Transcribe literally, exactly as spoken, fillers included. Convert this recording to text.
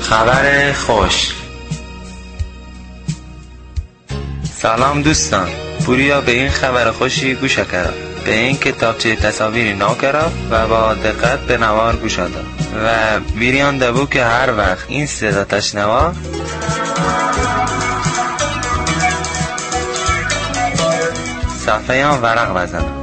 خبر خوش. سلام دوستان، پوریا به این خبر خوشی گوش کرد. به این کتابچه تصاویری نو کرد و با دقت به نوار گوش داد و بیریان دبو که هر وقت این صدا تشنوا صفحه هم ورق بزن.